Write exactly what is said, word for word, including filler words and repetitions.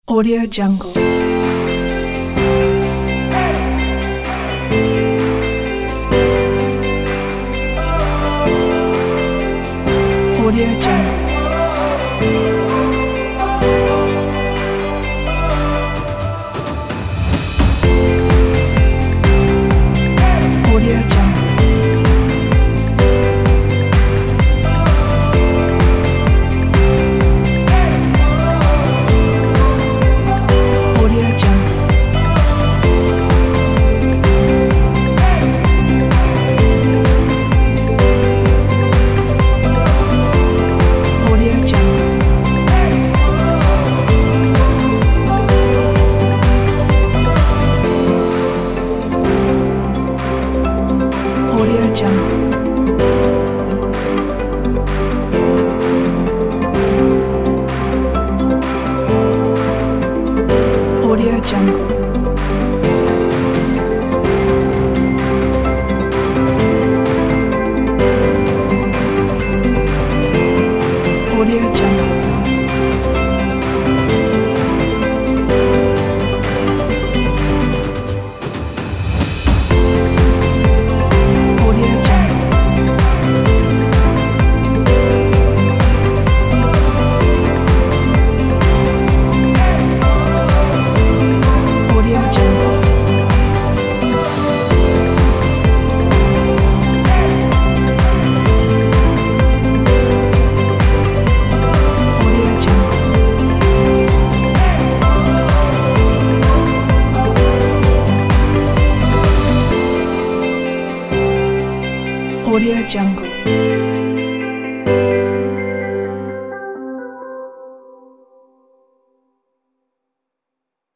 Audio Jungle. Audio Jungle. Audio Jungle. Audio Jungle. Audio Jungle. Audio Jungle. Audio Jungle. Audio Jungle. Audio Jungle. Audio Jungle. Audio Jungle. Audio Jungle.